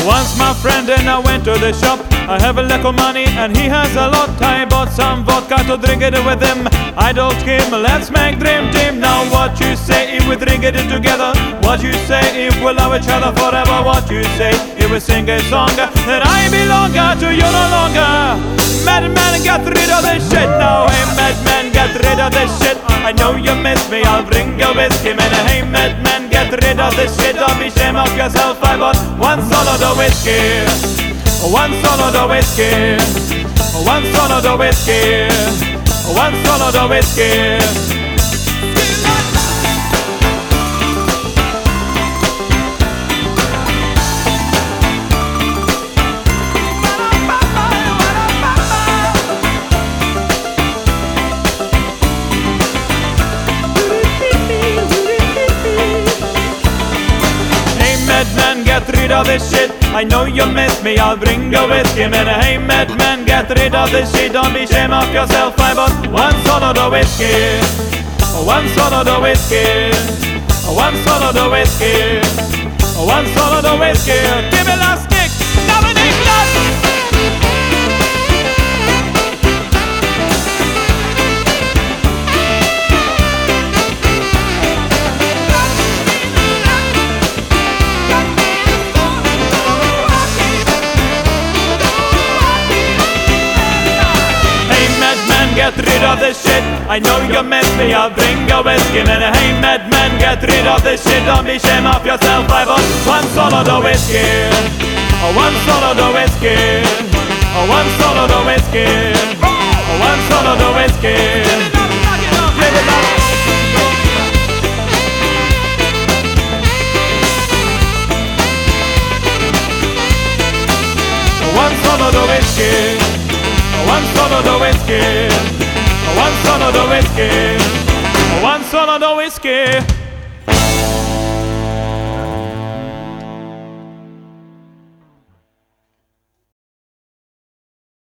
Once my friend and I went to the shop. I have a little money and he has a lot. I bought some vodka to drink it with him. I told him, let's make dream team. Now what you say if we drink it together? What you say if we love each other forever? What you say if we sing a song that I belong to you no longer? Madman, get rid of this shit now. Hey madman, get rid of this shit. I know you miss me, I'll bring your whiskey, man. Hey madman, get rid of this shit. Don't be ashamed of yourself. I bought one solo the whiskey, one solo the whiskey, one solo the whiskey, one solo the whiskey. Madman, get rid of this shit. I know you miss me, I'll bring your whiskey, man. Hey madman, get rid of this shit. Don't be ashamed of yourself. I bought one solo the whiskey, one solo the whiskey, one solo the whiskey, one solo the whiskey. Give me last kick, Dominic Last. Get rid of this shit. I know you miss me, I'll bring your whiskey, man. Hey madman, get rid of this shit. Don't be ashamed of yourself. I bought one solo the whiskey, one solo the whiskey, one solo the whiskey, one solo the whiskey. Give it up. One solo the whiskey, one solo the whiskey, one solo the whiskey, one solo the whiskey.